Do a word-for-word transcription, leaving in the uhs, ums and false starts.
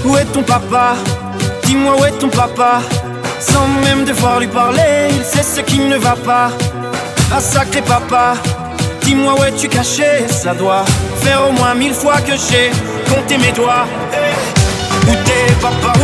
Où est ton papa? Dis-moi où est ton papa? Sans même devoir lui parler, il sait ce qui ne va pas. Ah sacré papa, dis-moi où es-tu caché? Ça doit faire au moins mille fois que j'ai compté mes doigts. Où t'es papa?